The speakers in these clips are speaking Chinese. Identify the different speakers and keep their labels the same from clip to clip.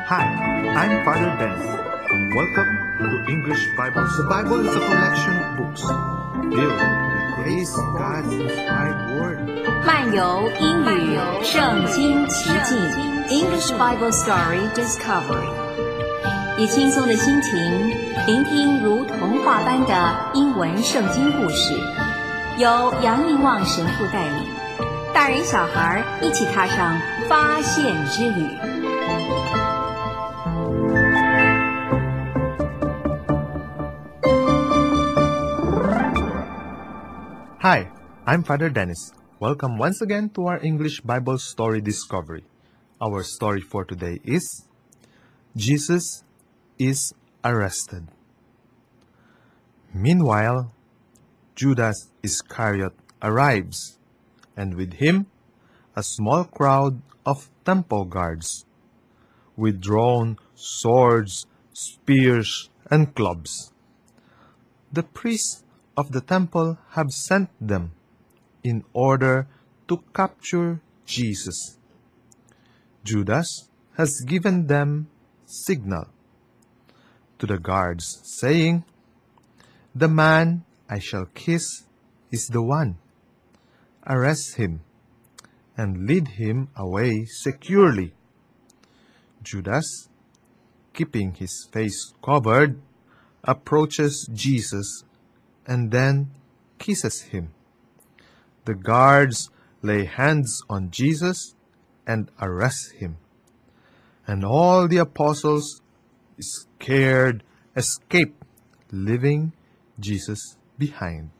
Speaker 1: Hi, I'm Father Dennis. Welcome to English Bible. The Bible is a collection of books filled with grace, God's inspired word.
Speaker 2: 漫游英语圣经奇境 English Bible Story Discovery， 以轻松的心情聆听如童话般的英文圣经故事，由杨应望神父带领，大人小孩一起踏上发现之旅。
Speaker 1: Hi, I'm Father Dennis. Welcome once again to our English Bible Story Discovery. Our story for today is Jesus is arrested. Meanwhile, Judas Iscariot arrives, and with him, a small crowd of temple guards, with drawn swords, spears, and clubs. The priests of the temple have sent them in order to capture Jesus. Judas has given them signal to the guards, saying, "The man I shall kiss is the one. Arrest him and lead him away securely." Judas, keeping his face covered, approaches Jesus and then kisses him. The guards lay hands on Jesus and arrest him. And all the apostles, scared, escape, leaving Jesus behind.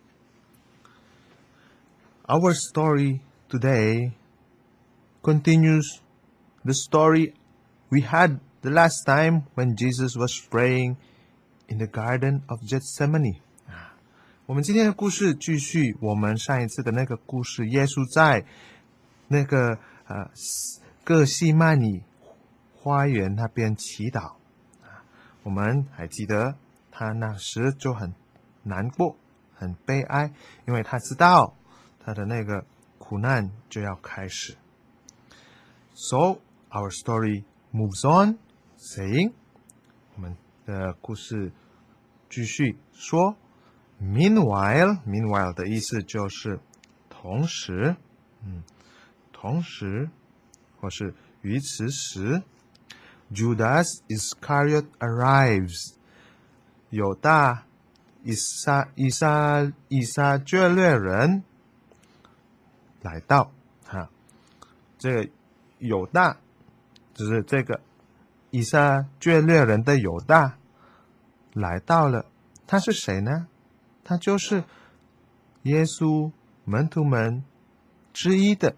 Speaker 1: Our story today continues the story we had the last time when Jesus was praying in the Garden of Gethsemane. 我们今天的故事继续我们上一次的那个故事，耶稣在那个各西曼尼花园那边祈祷。我们还记得他那时就很难过，很悲哀，因为他知道他的那个苦难就要开始。So our story moves on, saying， 我们的故事继续说。Meanwhile 的意思就是同时，同时，或是与此时 ，Judas Iscariot arrives， 犹大以撒卷略人来到，这个犹大就是这个以撒卷略人的犹大来到了，他是谁呢？他就是耶稣门徒们之一的。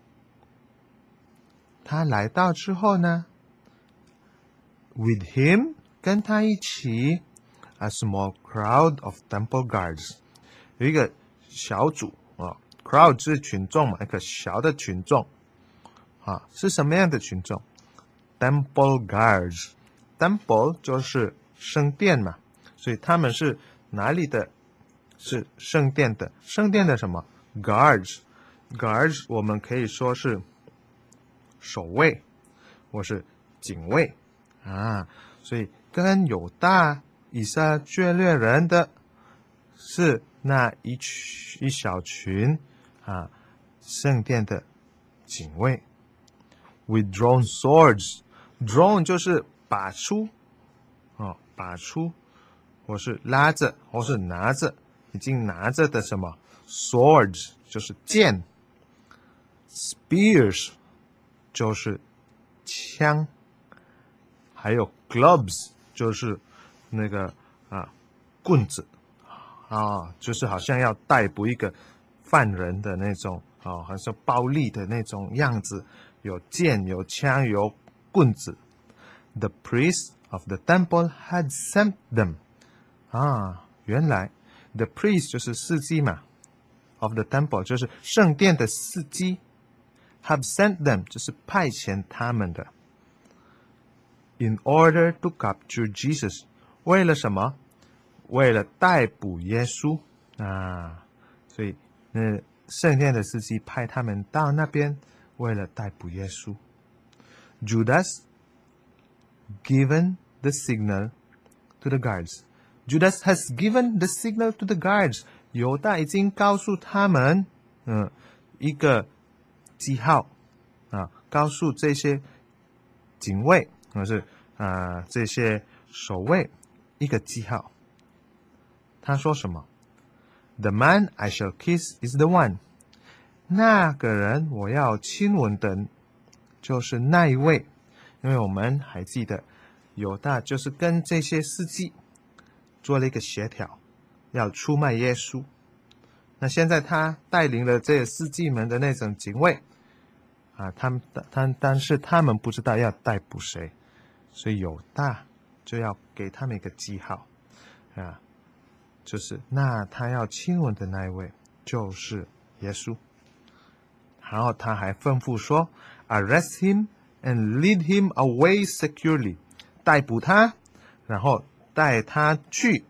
Speaker 1: 他来到之后呢 ，with him 跟他一起 ，a small crowd of temple guards， 有一个小组crowd 是群众嘛，一个小的群众是什么样的群众 ？Temple guards，temple 就是圣殿嘛，所以他们是哪里的？是圣殿的，圣殿的什么 ？guards 我们可以说是守卫或是警卫所以跟犹大以撒卷略人的是那一小群圣殿的警卫 ，with drawn swords，drawn 就是拔出拔出，或是拉着，或是拿着。已经拿着的什么 swords 就是剑 ，spears 就是枪，还有 clubs 就是那个棍子就是好像要逮捕一个犯人的那种好像暴力的那种样子，有剑有枪有棍子。The priests of the temple had sent them 原来。The priest 就是司机嘛 ，of the temple 就是圣殿的司机 ，have sent them 就是派遣他们的。In order to capture Jesus， 为了什么？为了逮捕耶稣所以圣殿的司机派他们到那边，为了逮捕耶稣。Judas given the signal to the guards. Judas has given the signal to the guards. 犹大已经告诉他们，一个记号啊，告诉这些警卫，或是这些守卫一个记号。他说什么 ？The man I shall kiss is the one. 那个人我要亲吻的，就是那一位。因为我们还记得，犹大就是跟这些司机做了一个协调，要出卖耶稣。那现在他带领了这些司机们的那种警卫啊，但是他们不知道要逮捕谁，所以犹大就要给他们一个记号啊，就是那他要亲吻的那一位就是耶稣。然后他还吩咐说 ，Arrest him and lead him away securely， 逮捕他，然后带他去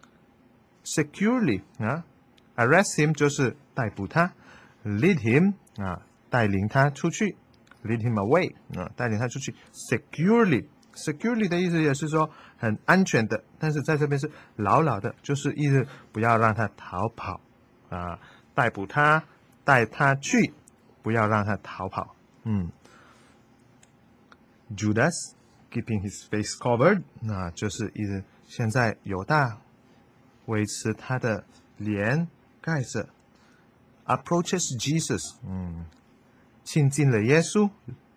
Speaker 1: securely 啊 ，arrest him 就是逮捕他 ，lead him 啊带领他出去 ，lead him away 啊带领他出去 securely。securely 的意思也是说很安全的，但是在这边是牢牢的，就是意思不要让他逃跑啊，逮捕他，带他去，不要让他逃跑。Judas keeping his face covered， 那就是意思现在犹大维持他的脸盖着 ，approaches Jesus， 亲近了耶稣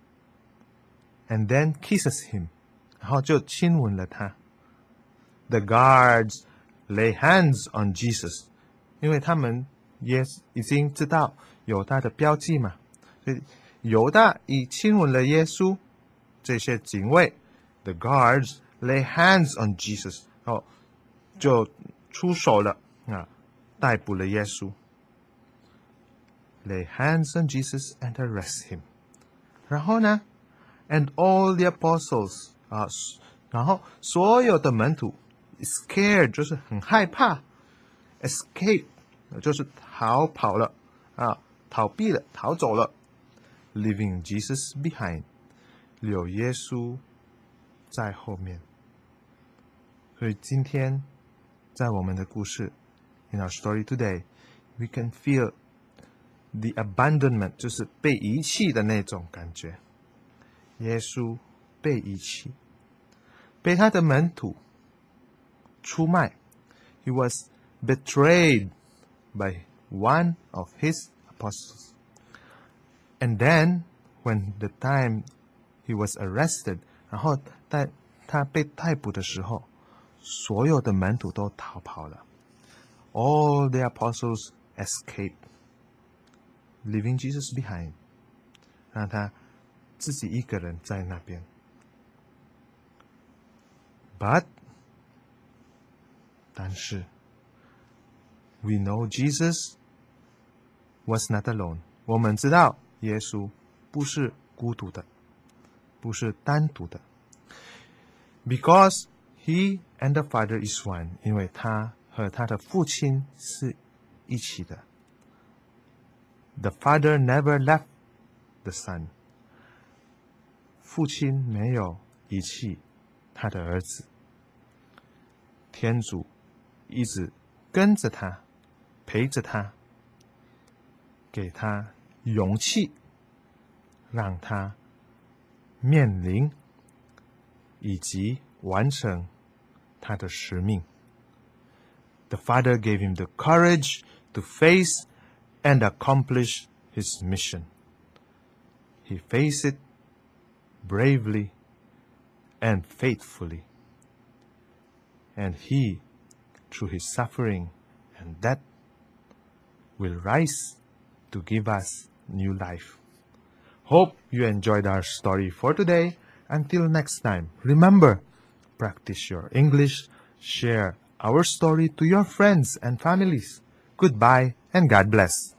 Speaker 1: ，and then kisses him， 然后就亲吻了他。The guards lay hands on Jesus， 因为他们也已经知道犹大的标记嘛，所以犹大已亲吻了耶稣。这些警卫 ，the guards lay hands on Jesus， 然后就出手了啊，逮捕了耶稣。Lay hands on Jesus and arrest him。然后呢 ，and all the apostles 啊，然后所有的门徒 scared 就是很害怕 ，escape 就是逃跑了啊，逃避了，逃走了 ，leaving Jesus behind。留耶稣在后面，所以今天在我们的故事 ，in our story today, we can feel the abandonment， 就是被遗弃的那种感觉。耶稣被遗弃，被他的门徒出卖。He was betrayed by one of his apostles, and then when the time he was arrested， 然后在他被逮捕的时候，所有的门徒都逃跑了。All the apostles escaped, leaving Jesus behind， 让他自己一个人在那边。但是 we know Jesus was not alone。我们知道耶稣不是孤独的。不是单独的 ，because he and the Father is one， 因为他和他的父亲是一起的。The Father never left the Son， 父亲没有遗弃他的儿子。天主一直跟着他，陪着他，给他勇气，让他面临以及完成他的使命。The Father gave him the courage to face and accomplish his mission. He faced it bravely and faithfully. And he, through his suffering and death, will rise to give us new life. Hope you enjoyed our story for today. Until next time, remember, practice your English, share our story to your friends and families. Goodbye and God bless.